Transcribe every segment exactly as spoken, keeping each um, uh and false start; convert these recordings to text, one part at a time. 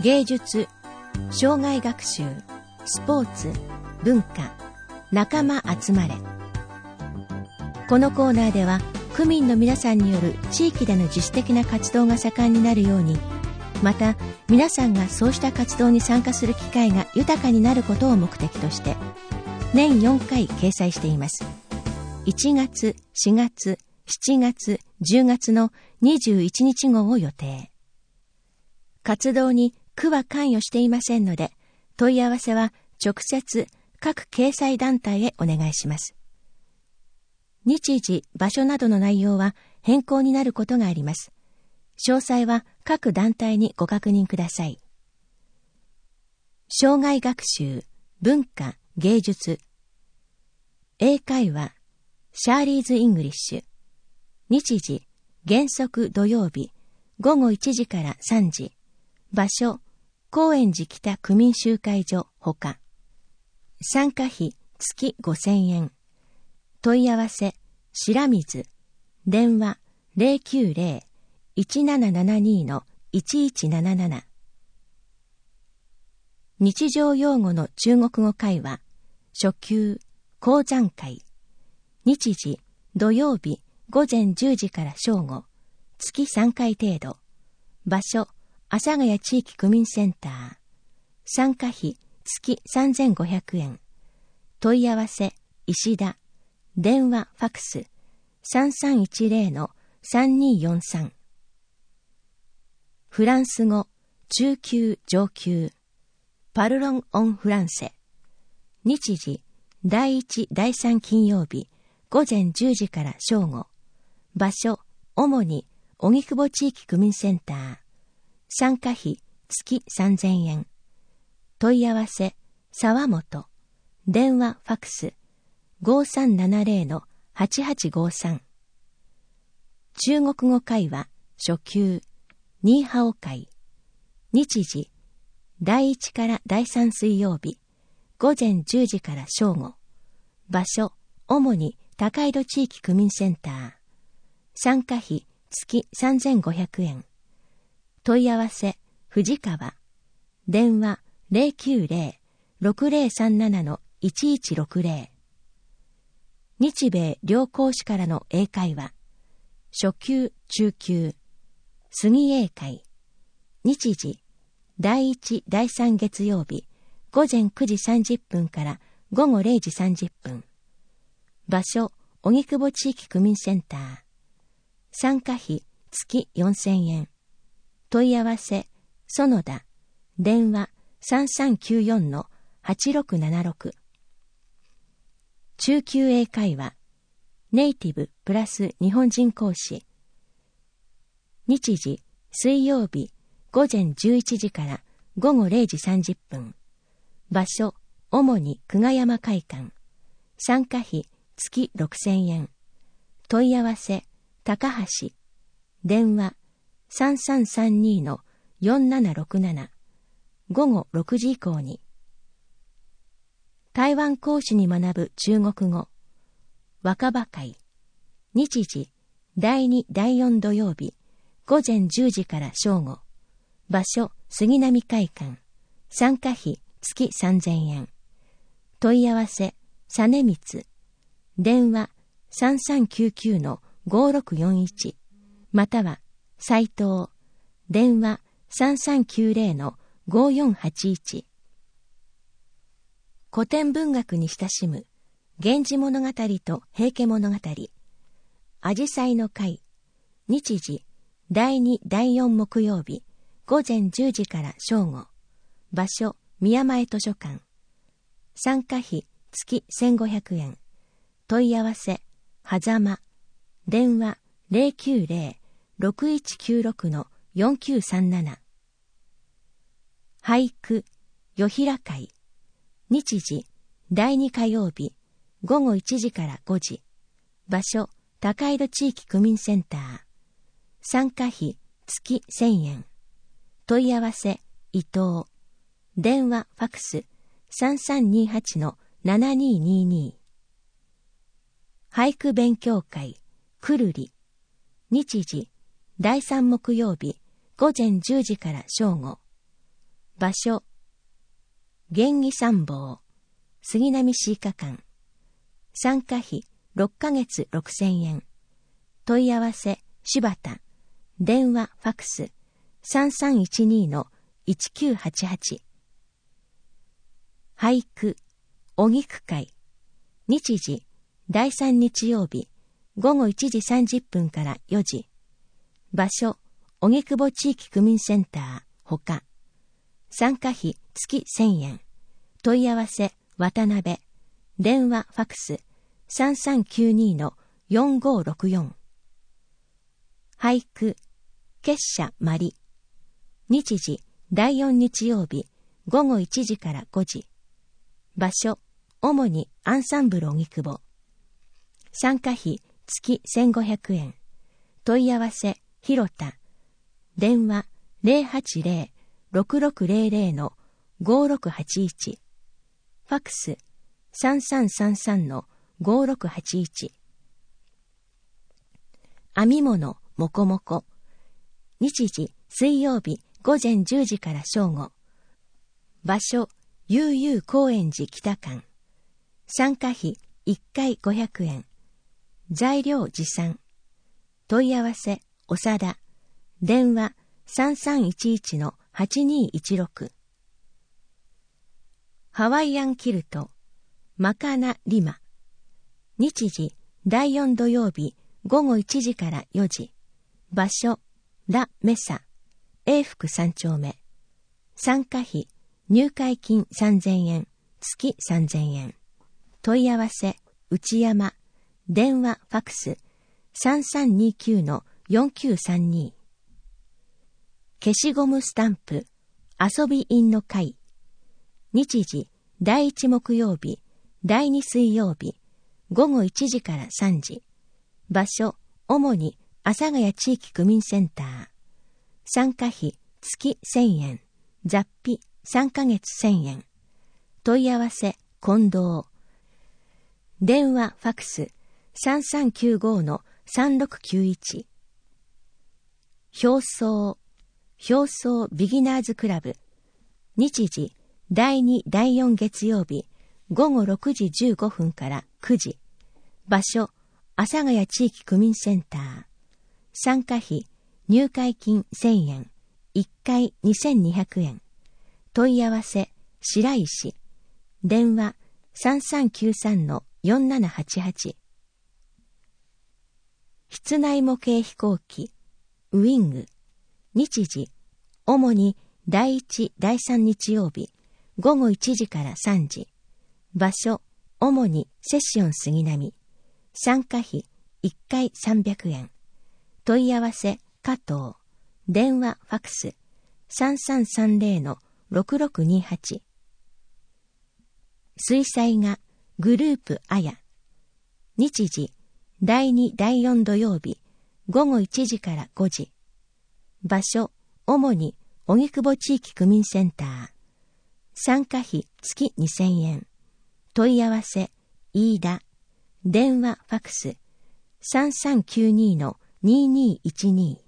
芸術、障害学習、スポーツ、文化、仲間集まれ。このコーナーでは区民の皆さんによる地域での自主的な活動が盛んになるように、また皆さんがそうした活動に参加する機会が豊かになることを目的として年よんかい掲載しています。いちがつ、しがつ、しちがつ、じゅうがつのにじゅういちにち号を予定。活動に区は関与していませんので、問い合わせは直接各掲載団体へお願いします。日時、場所などの内容は変更になることがあります。詳細は各団体にご確認ください。障害学習、文化、芸術。英会話、シャーリーズ・イングリッシュ。日時、原則土曜日、ごごいちじからさんじ。場所、高円寺北区民集会所ほか。参加費、月ごせんえん。問い合わせ、白水。電話、ゼロきゅうゼロ いちななななに のいちいちなななな。日常用語の中国語会話、初級、講談会。日時、土曜日、ごぜんじゅうじから正午、月さんかい程度。場所、阿佐ヶ谷地域区民センター。参加費、月さんぜんごひゃくえん。問い合わせ、石田。電話、ファクス、さんさんいちゼロのさんにーよんさん。フランス語、中級、上級。パルロン・オン・フランセ。日時、だいいち、だいさん金曜日、ごぜんじゅうじから正午。場所、主に、荻窪地域区民センター。参加費、月さんぜんえん。問い合わせ、沢本。電話、ファクス、ごさんななゼロのはちはちごさん。中国語会話、初級、ニーハオ会。日時、だいいちからだいさん水曜日、ごぜんじゅうじから正午。場所、主に高井戸地域区民センター。参加費、月さんぜんごひゃくえん。問い合わせ、藤川。電話、ゼロきゅうゼロ ろくゼロさんななのいちいちろくゼロ。日米両講師からの英会話。初級、中級。杉英会。日時、だいいち、だいさん月曜日、ごぜんくじさんじゅっぷんからごごれいじさんじゅっぷん。場所、荻窪地域区民センター。参加費、月よんせんえん。問い合わせ、園田。電話、さんさんきゅうよんのはちろくななろく。中級英会話。ネイティブプラス日本人講師。日時、水曜日、ごぜんじゅういちじからごごれいじさんじゅっぷん。場所、主に久我山会館。参加費、月ろくせんえん。問い合わせ、高橋。電話、さんさんさんにのよんななろくなな。ごごろくじ以降に。台湾講師に学ぶ中国語。若葉会。日時、だいに、だいよん土曜日、ごぜんじゅうじから正午。場所、杉並会館。参加費、月さんぜんえん。問い合わせ、実光。電話、さんさんきゅうきゅうのごろくよんいち。または、斉藤。電話、さんさんきゅうゼロのごよんはちいち。古典文学に親しむ、源氏物語と平家物語。あじさいの会。日時、だいに、だいよん木曜日、ごぜんじゅうじから正午。場所、宮前図書館。参加費、月せんごひゃくえん。問い合わせ、はざま。電話、ゼロきゅうゼロ ろくいちきゅうろくのよんきゅうさんなな。俳句、よひら会。日時、だいに火曜日、ごごいちじからごじ。場所、高井戸地域区民センター。参加費、月せんえん。問い合わせ、伊藤。電話、ファクス、さんさんにはちのななにーにーにー。俳句勉強会、くるり。日時、だいさん木曜日、ごぜんじゅうじから正午。 場所、元義参謀、杉並市医科館。参加費ろっかげつろくせんえん。問い合わせ、柴田。電話、ファクス、さんさんいちに のいちきゅうはちはち。俳句、荻句会。日時、だいさん日曜日、ごごいちじさんじゅっぷんからよじ。場所、荻窪地域区民センター、ほか。参加費、月せんえん。問い合わせ、渡辺。電話、ファクス、さんさんきゅうに のよんごろくよん。俳句、結社まり。日時、だいよん日曜日、ごごいちじからごじ。場所、主にアンサンブル荻窪。参加費、月せんごひゃくえん。問い合わせ、広田。電話、ゼロはちゼロ ろくろくゼロゼロ のごろくはちいち。ファクス、さんさんさんさん のごろくはちいち。編み物、もこもこ。日時、水曜日、ごぜんじゅうじから正午。場所、悠々高円寺北館。参加費、いっかいごひゃくえん。材料持参。問い合わせ、長田。電話、さんさんいちいち のはちにいちろく。ハワイアンキルト、マカナリマ。日時、だいよん土曜日、ごごいちじからよじ。場所、ラ・メサ。永福さん丁目。参加費、入会金さんぜんえん、月さんぜんえん。問い合わせ、内山。電話、ファクス、さんさんにきゅう のよんきゅうさんに。消しゴムスタンプ、遊び印の会。日時、だいいち木曜日、だいに水曜日、ごごいちじからさんじ。場所、主に阿佐ヶ谷地域区民センター。参加費、月せんえん。雑費、さんかげつせんえん。問い合わせ、近藤。電話、ファクス、さんさんきゅうご のさんろくきゅういち。表層、表層ビギナーズクラブ。日時、だいに、だいよん月曜日、ごごろくじじゅうごふんからくじ。場所、阿佐ヶ谷地域区民センター。参加費、入会金せんえん。いっかいにせんにひゃくえん。問い合わせ、白石。電話、さんさんきゅうさん のよんななはちはち。室内模型飛行機、ウィング。日時、主にだいいち、だいさん日曜日、ごごいちじからさんじ。場所、主にセッション杉並。参加費、いっかいさんびゃくえん。問い合わせ、加藤。電話、ファクス、さんさんさんゼロ のろくろくにはち。水彩画、グループあや。日時、だいに、だいよん土曜日、ごごいちじからごじ。場所、主に荻窪地域区民センター。参加費、月にせんえん。問い合わせ、飯田。電話、ファクス、さんさんきゅうに のににいちに。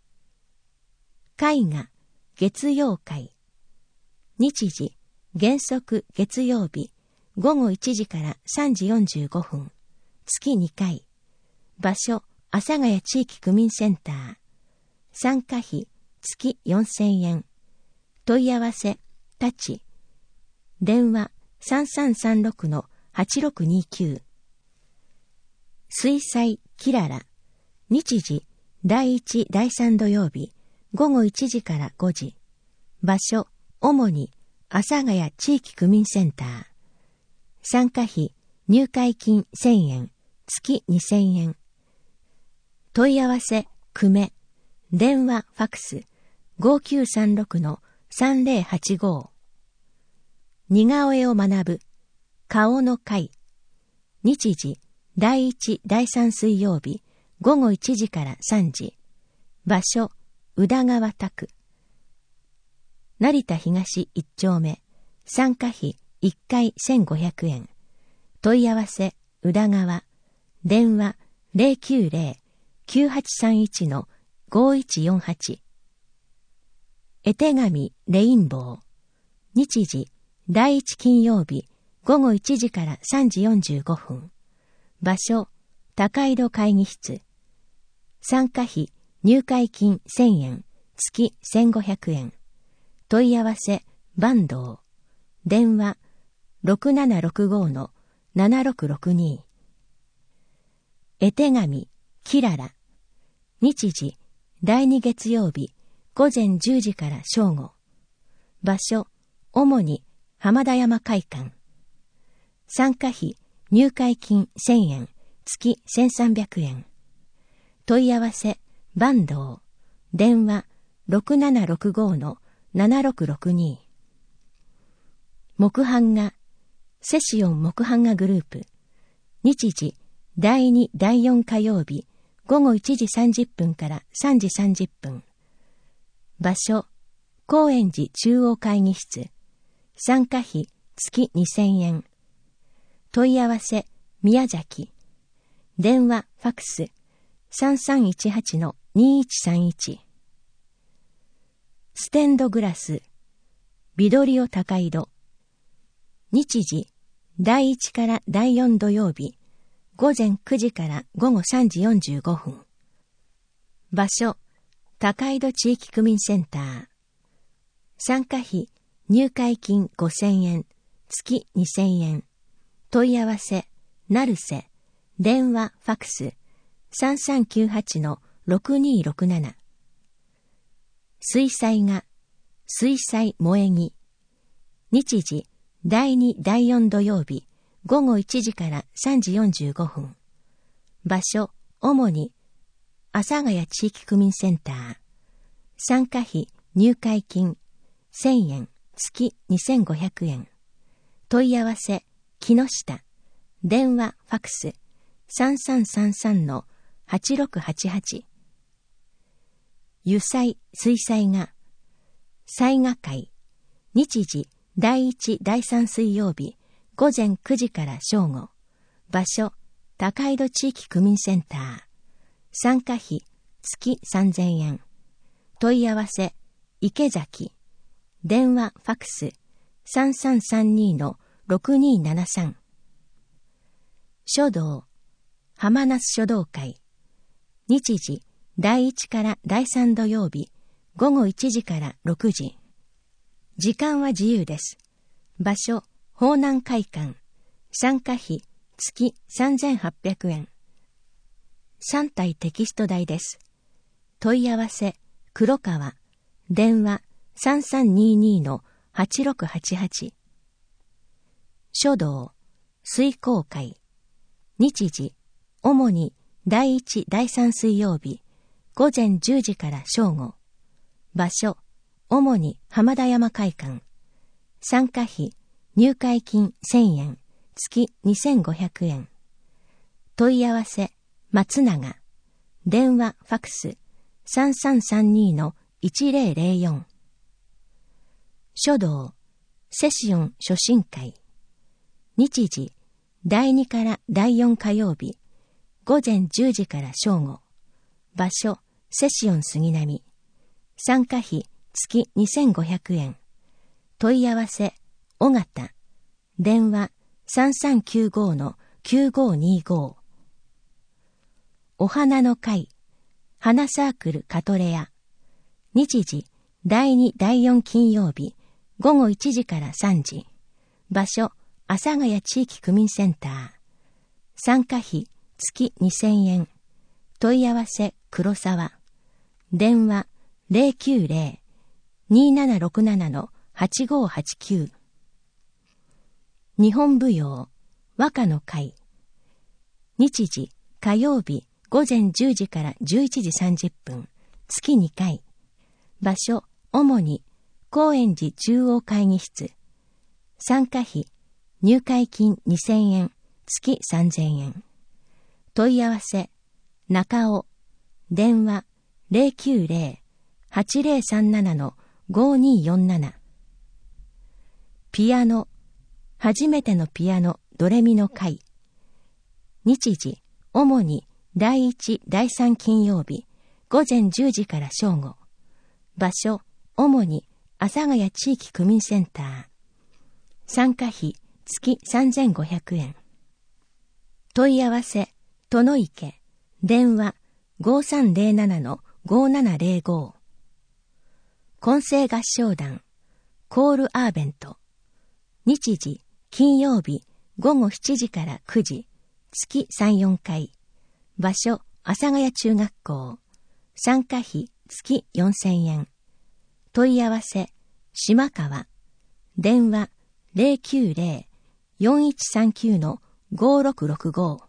絵画、月曜会。日時、原則月曜日、ごごいちじからさんじよんじゅうごふん。月にかい。場所、阿佐ヶ谷地域区民センター。参加費、月よんせんえん。問い合わせ、たち。電話、さんさんさんろく のはちろくにきゅう。水彩、キララ。日時、だいいち、だいさん土曜日、ごごいちじからごじ。場所、主に、阿佐ヶ谷地域区民センター。参加費、入会金せんえん、月にせんえん。問い合わせ、久米。電話、ファクス、ごきゅうさんろく のさんぜろはちご。似顔絵を学ぶ、顔の会。日時、だいいち、だいさん水曜日、ごごいちじからさんじ。場所、宇田川宅。成田東いち丁目。参加費いっかいせんごひゃくえん。問い合わせ、宇田川。電話 ゼロきゅうゼロ きゅうはちさんいち のごいちよんはち。絵手紙レインボー。 日時、だいいち金曜日、ごごいちじからさんじよんじゅうごふん。場所、高井戸会議室。参加費、入会金せんえん、月せんごひゃくえん。問い合わせ、坂東。電話、ろくななろくごのななろくろくに。絵手紙、キララ。日時、だいに月曜日、ごぜんじゅうじから正午。場所、主に浜田山会館。参加費、入会金せんえん、月せんさんびゃくえん。問い合わせ、坂東。電話、ろくななろくごのななろくろくに。木版画、セシオン木版画グループ。日時、だいに、だいよん火曜日、ごごいちじさんじゅっぷんからさんじさんじゅっぷん。場所、高円寺中央会議室。参加費、月にせんえん。問い合わせ、宮崎。電話、ファクス、さんさんいちはちのにいちさんいち。ステンドグラス、ビドリオ高井戸。日時、だいいちからだいよん土曜日、ごぜんくじからごごさんじよんじゅうごふん。場所、高井戸地域区民センター。参加費、入会金ごせんえん、月にせんえん。問い合わせ、成瀬。電話、ファクス、さんさんきゅうはちのろくにろくなな。水彩画、水彩萌え木。日時、だいに、だいよん土曜日、ごごいちじからさんじよんじゅうごふん。場所、主に、阿佐ヶ谷地域区民センター。参加費、入会金、せんえん、月にせんごひゃくえん。問い合わせ、木下。電話、ファクス、さんさんさんさんのはちろくはちはち。油彩、水彩画。彩画会。日時、だいいち、だいさん水曜日、ごぜんくじから正午。場所、高井戸地域区民センター。参加費、月さんぜんえん。問い合わせ、池崎。電話、ファクス、さんさんさんにのろくにななさん。書道、浜那須書道会。日時、だいいちからだいさん土曜日、ごごいちじからろくじ。時間は自由です。場所、方南会館。参加費、月さんぜんはっぴゃくえん。さん体テキスト代です。問い合わせ、黒川。電話、さんさんににのはちろくはちはち。書道、水光会。日時、主にだいいち、だいさん水曜日、ごぜんじゅうじから正午。場所、主に浜田山会館。参加費、入会金せんえん、月にせんごひゃくえん。問い合わせ、松永。電話、ファクス、さんさんさんにのいちぜろぜろよん。書道、セシオン初心会。日時、だいにからだいよん火曜日、ごぜんじゅうじから正午。場所、セシオン杉並。参加費、月にせんごひゃくえん。問い合わせ、尾形。電話、さんさんきゅうごのきゅうごにご。お花の会、花サークルカトレア。日時、だいに、だいよん金曜日、ごごいちじからさんじ。場所、阿佐ヶ谷地域区民センター。参加費、月にせんえん。問い合わせ、黒沢。電話、ゼロきゅうゼロ、にななろくななのはちごはちきゅう。日本舞踊、和歌の会。日時、火曜日、ごぜんじゅうじからじゅういちじさんじゅっぷん。月にかい。場所、主に、高円寺中央会議室。参加費、入会金にせんえん、月さんぜんえん。問い合わせ、中尾。電話、ゼロきゅうゼロ、はちゼロさんななのごによんなな。ピアノ、初めてのピアノドレミの会。日時、主にだいいち、だいさん金曜日、ごぜんじゅうじから正午。場所、主に阿佐ヶ谷地域区民センター。 参加費月さんぜんごひゃくえん。問い合わせ、殿池、電話 ごさんぜろななのごななぜろご。混声合唱団、コールアーベント。日時、金曜日、ごごしちじからくじ、月さん、よんかい。場所、阿佐ヶ谷中学校。参加費、月よんせんえん。問い合わせ、島川。電話、ゼロきゅうゼロ よんいちさんきゅうのごろくろくご。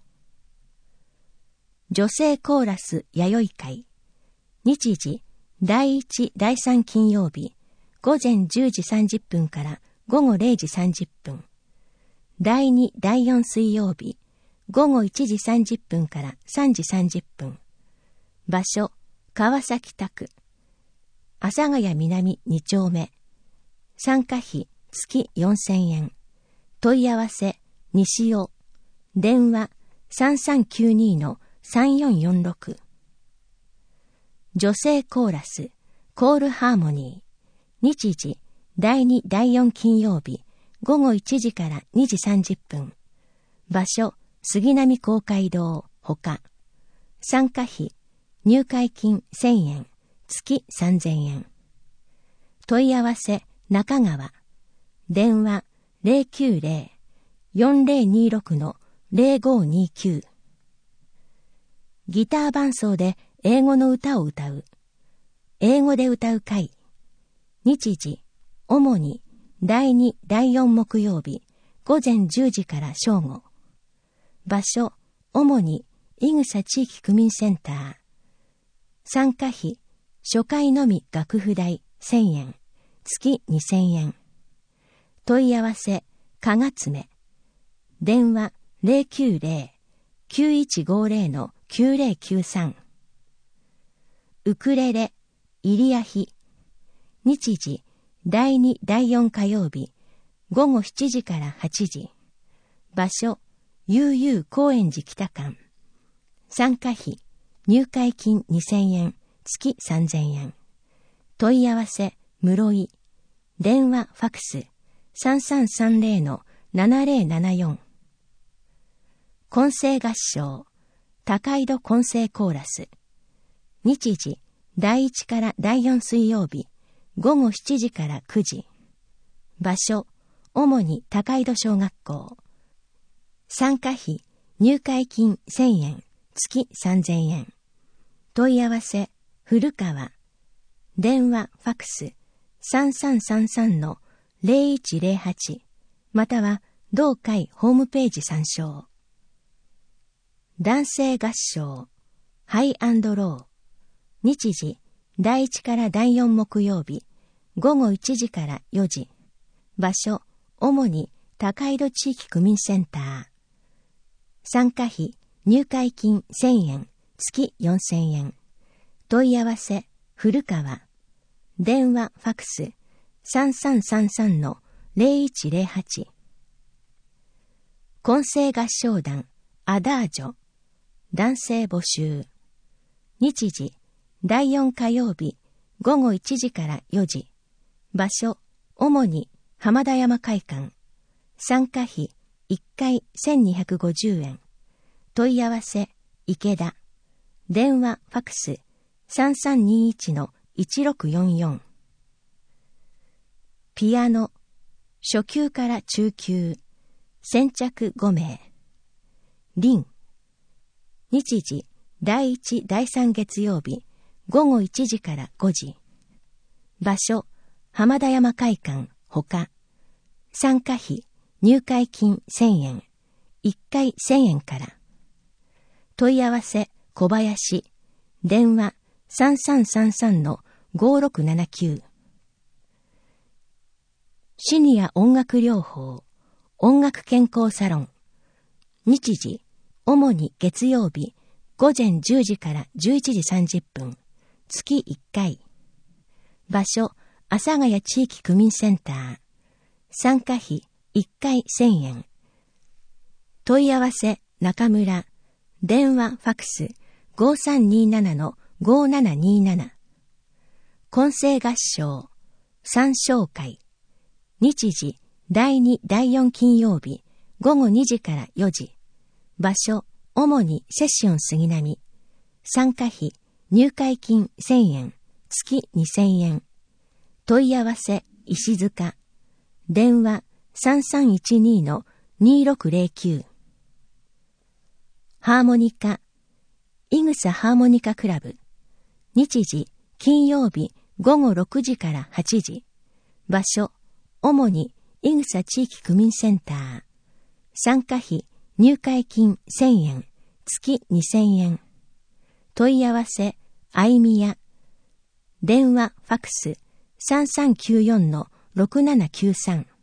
女性コーラス弥生会。日時、だいいち、だいさん金曜日、ごぜんじゅうじさんじゅっぷんからごごれいじさんじゅっぷん。だいに、だいよん水曜日、ごごいちじさんじゅっぷんからさんじさんじゅっぷん。場所、川崎田区。阿佐ヶ谷南に丁目。参加費、月よんせんえん。問い合わせ、西尾。電話、さんさんきゅうにのさんよんよんろく。女性コーラス、コールハーモニー。日時、だいに、だいよん金曜日、ごごいちじからにじさんじゅっぷん。場所、杉並公会堂、ほか。参加費、入会金せんえん、月さんぜんえん。問い合わせ、中川。電話、ゼロきゅうゼロ よんゼロにろくのゼロごにきゅう。ギター伴奏で英語の歌を歌う。英語で歌う会。日時、主にだいに、だいよん木曜日、ごぜんじゅうじから正午。場所、主に伊草地域区民センター。参加費、初回のみ楽譜代せんえん、月にせんえん。問い合わせ、かがつめ。電話ゼロきゅうゼロ きゅういちごゼロのきゅうゼロきゅうさん。ウクレレ、入谷日。日時、だいに、だいよん火曜日、ごごしちじからはちじ。場所、悠々高円寺北館。参加費、入会金にせんえん、月さんぜんえん。問い合わせ、室井。電話、ファクス、さんさんさんゼロのななゼロななよん。混声合唱、高井戸混声コーラス。日時、だいいちからだいよん水曜日、ごごしちじからくじ。場所、主に高井戸小学校。参加費、入会金せんえん、月さんぜんえん。問い合わせ、古川。電話、ファクス、さんさんさんさんのゼロいちゼロはち、または同会ホームページ参照。男性合唱、ハイアンドロー。日時、だいいちからだいよん木曜日、ごごいちじからよじ。場所、主に高井戸地域区民センター。参加費、入会金せんえん、月よんせんえん。問い合わせ、古川。電話、ファクス、さんさんさんさんのゼロいちゼロはち。混声合唱団、アダージョ。男性募集。日時、だいよん火曜日、ごごいちじからよじ。場所、主に浜田山会館。参加費、いっかいせんにひゃくごじゅうえん。問い合わせ、池田。電話、ファクス、さんさんにいちのいちろくよんよん。ピアノ、初級から中級。先着ご名。リン。日時、だいいち、だいさん月曜日、ごごいちじからごじ。場所、浜田山会館、ほか。参加費、入会金せんえん。いっかいせんえんから。問い合わせ、小林。電話、さんさんさんさんのごろくななきゅう。シニア音楽療法、音楽健康サロン。日時、主に月曜日、ごぜんじゅうじからじゅういちじさんじゅっぷん。月いっかい。場所、阿佐ヶ谷地域区民センター。参加費、いっかいせんえん。問い合わせ、中村。電話、ファクス、ごさんにななのごななになな。混声合唱、三唱会。日時、 だいに、だいよん金曜日、ごごにじからよじ。場所、主にセッション杉並。参加費、入会金せんえん、月にせんえん。問い合わせ、石塚。電話、さんさんいちに にろくぜろきゅう。ハーモニカ、いぐさハーモニカクラブ。日時、金曜日、ごごろくじからはちじ。場所、主に、いぐさ地域区民センター。参加費、入会金せんえん、月にせんえん。問い合わせ、あいみや。電話、ファクス、さんさんきゅうよん ろくななきゅうさん。